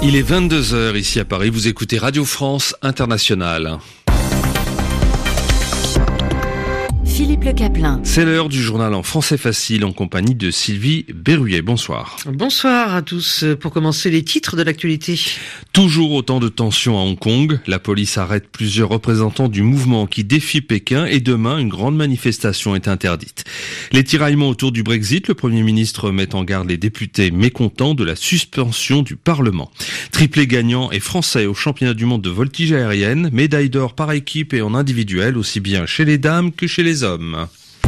Il est 22h ici à Paris, vous écoutez Radio France Internationale. Philippe Le Caplin. C'est l'heure du journal en français facile en compagnie de Sylvie Berruet. Bonsoir. Bonsoir à tous. Pour commencer, les titres de l'actualité. Toujours autant de tensions à Hong Kong. La police arrête plusieurs représentants du mouvement qui défie Pékin et demain, une grande manifestation est interdite. Les tiraillements autour du Brexit, le Premier ministre met en garde les députés mécontents de la suspension du Parlement. Triplé gagnant et français au championnat du monde de voltige aérienne, médaille d'or par équipe et en individuel, aussi bien chez les dames que chez les hommes.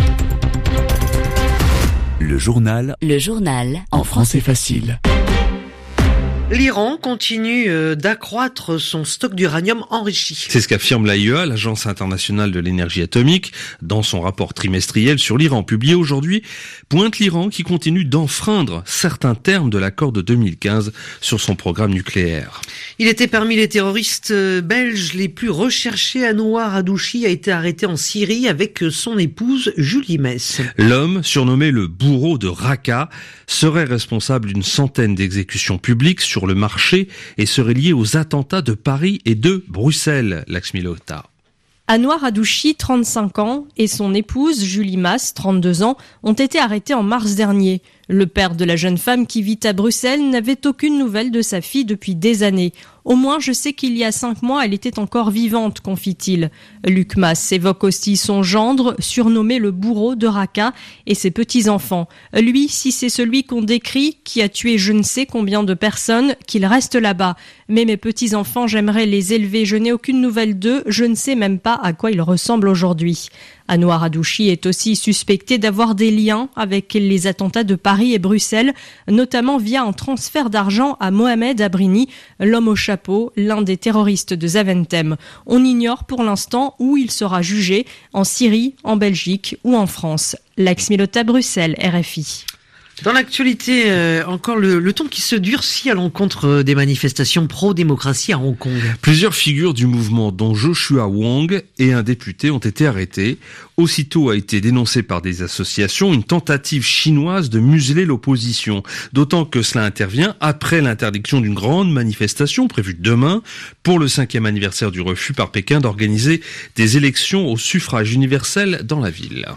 Le journal en français facile. L'Iran continue d'accroître son stock d'uranium enrichi. C'est ce qu'affirme l'AIEA, l'Agence internationale de l'énergie atomique, dans son rapport trimestriel sur l'Iran publié aujourd'hui, pointe l'Iran qui continue d'enfreindre certains termes de l'accord de 2015 sur son programme nucléaire. Il était parmi les terroristes belges les plus recherchés. Anouar Hadouchi a été arrêté en Syrie avec son épouse Julie Mess. L'homme, surnommé le bourreau de Raqqa, serait responsable d'une centaine d'exécutions publiques sur le marché et serait lié aux attentats de Paris et de Bruxelles, Laxmi Lothar. Anouar Hadouchi, 35 ans, et son épouse, Julie Mess, 32 ans, ont été arrêtés en mars dernier. Le père de la jeune femme qui vit à Bruxelles n'avait aucune nouvelle de sa fille depuis des années. Au moins, je sais qu'il y a 5 mois, elle était encore vivante, confie-t-il. Luc Mess évoque aussi son gendre, surnommé le bourreau de Raqqa, et ses petits-enfants. Lui, si c'est celui qu'on décrit, qui a tué je ne sais combien de personnes, qu'il reste là-bas. Mais mes petits-enfants, j'aimerais les élever. Je n'ai aucune nouvelle d'eux, je ne sais même pas à quoi ils ressemblent aujourd'hui. Anouar Hadouchi est aussi suspecté d'avoir des liens avec les attentats de Paris et Bruxelles, notamment via un transfert d'argent à Mohamed Abrini, l'homme au chapeau, l'un des terroristes de Zaventem. On ignore pour l'instant où il sera jugé, en Syrie, en Belgique ou en France. Laxmi Lothar, Bruxelles, RFI. Dans l'actualité, encore le ton qui se durcit à l'encontre des manifestations pro-démocratie à Hong Kong. Plusieurs figures du mouvement, dont Joshua Wong et un député, ont été arrêtés. Aussitôt a été dénoncée par des associations une tentative chinoise de museler l'opposition. D'autant que cela intervient après l'interdiction d'une grande manifestation prévue demain pour le 5e anniversaire du refus par Pékin d'organiser des élections au suffrage universel dans la ville.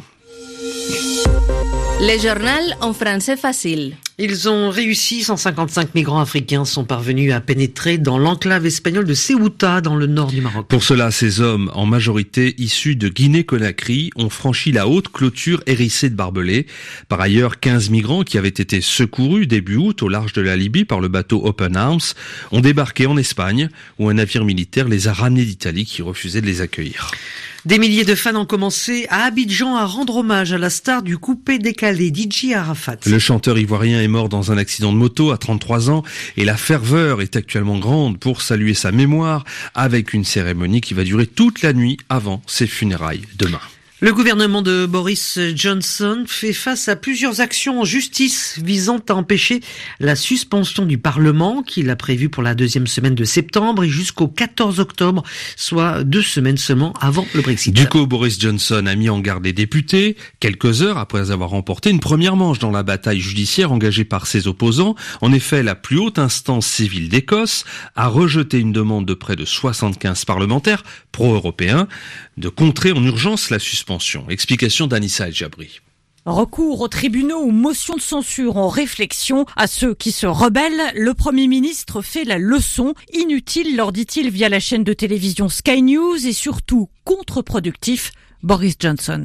Le journal en français facile. Ils ont réussi, 155 migrants africains sont parvenus à pénétrer dans l'enclave espagnole de Ceuta, dans le nord du Maroc. Pour cela, ces hommes, en majorité issus de Guinée-Conakry, ont franchi la haute clôture hérissée de barbelés. Par ailleurs, 15 migrants qui avaient été secourus début août au large de la Libye par le bateau Open Arms ont débarqué en Espagne, où un navire militaire les a ramenés d'Italie qui refusait de les accueillir. Des milliers de fans ont commencé à Abidjan à rendre hommage à la star du coupé-décalé, DJ Arafat. Le chanteur ivoirien est mort dans un accident de moto à 33 ans et la ferveur est actuellement grande pour saluer sa mémoire avec une cérémonie qui va durer toute la nuit avant ses funérailles demain. Le gouvernement de Boris Johnson fait face à plusieurs actions en justice visant à empêcher la suspension du Parlement qu'il a prévue pour la 2e semaine de septembre et jusqu'au 14 octobre, soit 2 semaines seulement avant le Brexit. Du coup, Boris Johnson a mis en garde les députés, quelques heures après avoir remporté une première manche dans la bataille judiciaire engagée par ses opposants. En effet, la plus haute instance civile d'Écosse a rejeté une demande de près de 75 parlementaires pro-européens de contrer en urgence la suspension. Explication d'Anissa El-Jabri. Recours aux tribunaux ou motion de censure en réflexion. À ceux qui se rebellent, le Premier ministre fait la leçon. Inutile, leur dit-il via la chaîne de télévision Sky News et surtout contre-productif. Boris Johnson.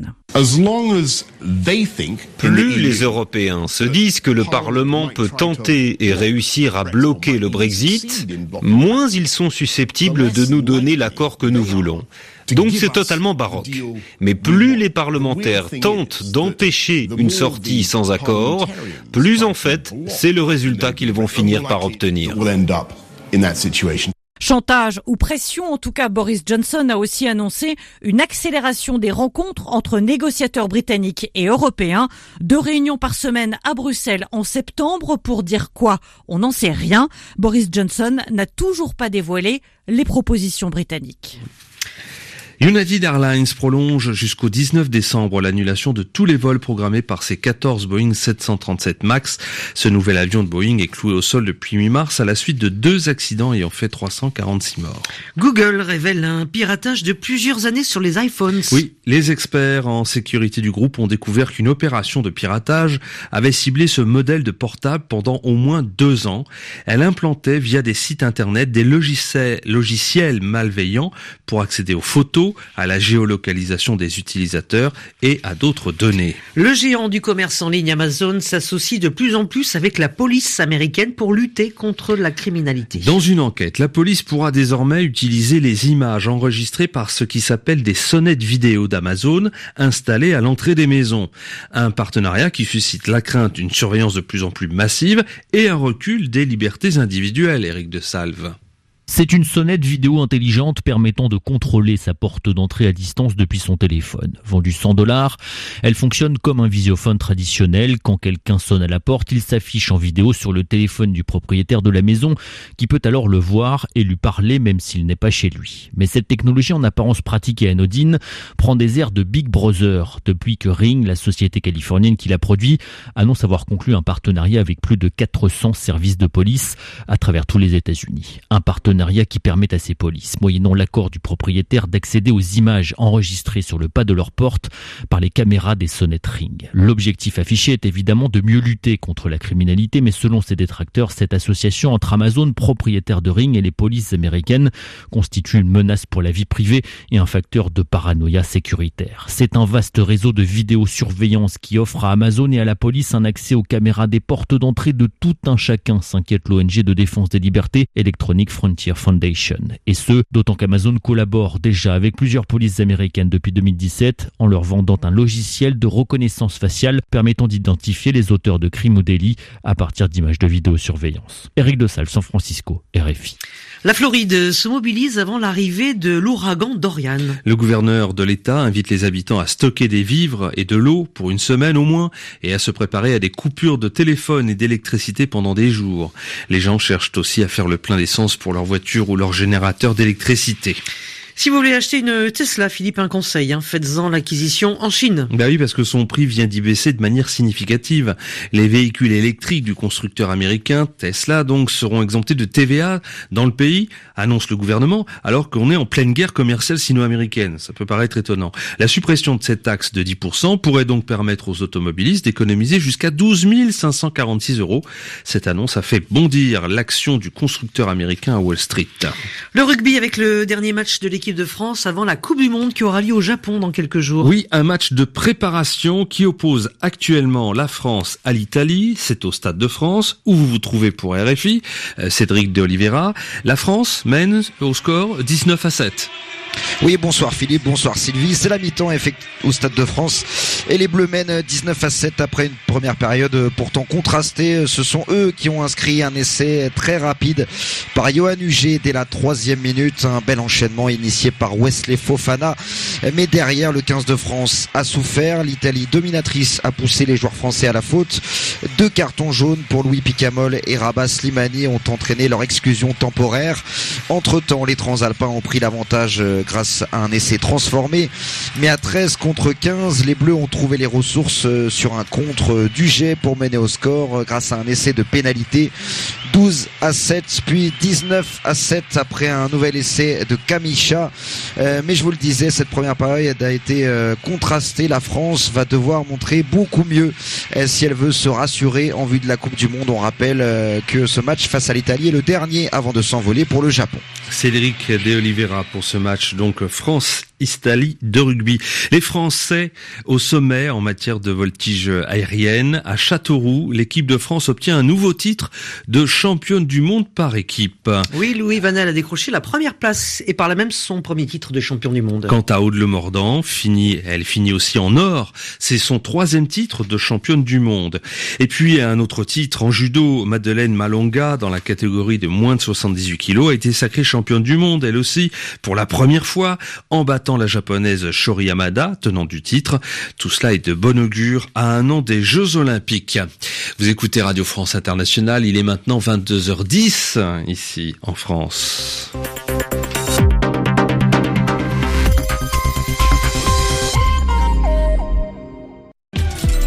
Plus les Européens se disent que le Parlement peut tenter et réussir à bloquer le Brexit, moins ils sont susceptibles de nous donner l'accord que nous voulons. Donc c'est totalement baroque. Mais plus les parlementaires tentent d'empêcher une sortie sans accord, plus en fait, c'est le résultat qu'ils vont finir par obtenir. Chantage ou pression, en tout cas Boris Johnson a aussi annoncé une accélération des rencontres entre négociateurs britanniques et européens. 2 réunions par semaine à Bruxelles en septembre pour dire quoi? On n'en sait rien. Boris Johnson n'a toujours pas dévoilé les propositions britanniques. United Airlines prolonge jusqu'au 19 décembre l'annulation de tous les vols programmés par ses 14 Boeing 737 MAX. Ce nouvel avion de Boeing est cloué au sol depuis mi-mars à la suite de 2 accidents ayant fait 346 morts. Google révèle un piratage de plusieurs années sur les iPhones. Oui, les experts en sécurité du groupe ont découvert qu'une opération de piratage avait ciblé ce modèle de portable pendant au moins 2 ans. Elle implantait via des sites internet des logiciels malveillants pour accéder aux photos, à la géolocalisation des utilisateurs et à d'autres données. Le géant du commerce en ligne Amazon s'associe de plus en plus avec la police américaine pour lutter contre la criminalité. Dans une enquête, la police pourra désormais utiliser les images enregistrées par ce qui s'appelle des sonnettes vidéo d'Amazon installées à l'entrée des maisons. Un partenariat qui suscite la crainte d'une surveillance de plus en plus massive et un recul des libertés individuelles, Éric de Salve. C'est une sonnette vidéo intelligente permettant de contrôler sa porte d'entrée à distance depuis son téléphone. Vendue $100, elle fonctionne comme un visiophone traditionnel. Quand quelqu'un sonne à la porte, il s'affiche en vidéo sur le téléphone du propriétaire de la maison qui peut alors le voir et lui parler même s'il n'est pas chez lui. Mais cette technologie en apparence pratique et anodine prend des airs de Big Brother depuis que Ring, la société californienne qui l'a produit, annonce avoir conclu un partenariat avec plus de 400 services de police à travers tous les États-Unis. Un partenariat qui permet à ces polices, moyennant l'accord du propriétaire, d'accéder aux images enregistrées sur le pas de leur porte par les caméras des sonnettes Ring. L'objectif affiché est évidemment de mieux lutter contre la criminalité, mais selon ses détracteurs, cette association entre Amazon, propriétaire de Ring, et les polices américaines constitue une menace pour la vie privée et un facteur de paranoïa sécuritaire. C'est un vaste réseau de vidéosurveillance qui offre à Amazon et à la police un accès aux caméras des portes d'entrée de tout un chacun, s'inquiète l'ONG de défense des libertés Electronic Frontier Foundation. Et ce, d'autant qu'Amazon collabore déjà avec plusieurs polices américaines depuis 2017 en leur vendant un logiciel de reconnaissance faciale permettant d'identifier les auteurs de crimes ou délits à partir d'images de vidéosurveillance. Éric de Salve, San Francisco, RFI. La Floride se mobilise avant l'arrivée de l'ouragan Dorian. Le gouverneur de l'État invite les habitants à stocker des vivres et de l'eau pour une semaine au moins et à se préparer à des coupures de téléphone et d'électricité pendant des jours. Les gens cherchent aussi à faire le plein d'essence pour leur voiture ou leur générateur d'électricité. Si vous voulez acheter une Tesla, Philippe, un conseil, faites-en l'acquisition en Chine. Bah oui, parce que son prix vient d'y baisser de manière significative. Les véhicules électriques du constructeur américain Tesla donc seront exemptés de TVA dans le pays, annonce le gouvernement, alors qu'on est en pleine guerre commerciale sino-américaine. Ça peut paraître étonnant. La suppression de cette taxe de 10% pourrait donc permettre aux automobilistes d'économiser jusqu'à 12 546 €. Cette annonce a fait bondir l'action du constructeur américain à Wall Street. Le rugby avec le dernier match de l'équipe de France avant la Coupe du Monde qui aura lieu au Japon dans quelques jours. Oui, un match de préparation qui oppose actuellement la France à l'Italie. C'est au Stade de France où vous vous trouvez pour RFI. Cédric de Oliveira. La France mène au score 19-7. Oui, bonsoir Philippe, bonsoir Sylvie. C'est la mi-temps au Stade de France et les Bleus mènent 19-7 après une première période pourtant contrastée. Ce sont eux qui ont inscrit un essai très rapide par Yoann Huget dès la 3e minute. Un bel enchaînement initié par Wesley Fofana. Mais derrière, le 15 de France a souffert. L'Italie dominatrice a poussé les joueurs français à la faute. 2 cartons jaunes pour Louis Picamol et Rabat Slimani ont entraîné leur exclusion temporaire. Entre-temps, les Transalpins ont pris l'avantage grâce à un essai transformé. Mais à 13 contre 15, les Bleus ont trouvé les ressources sur un contre d'Huget pour mener au score grâce à un essai de pénalité. 12-7, puis 19-7 après un nouvel essai de Kamisha. Mais je vous le disais, cette première période a été contrastée. La France va devoir montrer beaucoup mieux si elle veut se rassurer en vue de la Coupe du Monde. On rappelle que ce match face à l'Italie est le dernier avant de s'envoler pour le Japon. Cédric de Oliveira pour ce match, donc France-Italie de rugby. Les Français au sommet en matière de voltige aérienne. À Châteauroux, l'équipe de France obtient un nouveau titre de championne du monde par équipe. Oui, Louis Vanel a décroché la première place et par là même son premier titre de champion du monde. Quant à Aude-le-Mordant, elle finit aussi en or. C'est son 3e titre de championne du monde. Et puis un autre titre en judo, Madeleine Malonga, dans la catégorie de moins de 78 kilos, a été sacrée championne du monde, elle aussi, pour la première fois, en battant la japonaise Shori Yamada, tenant du titre. Tout cela est de bon augure à un an des Jeux Olympiques. Vous écoutez Radio France Internationale, il est maintenant 22h10 ici en France.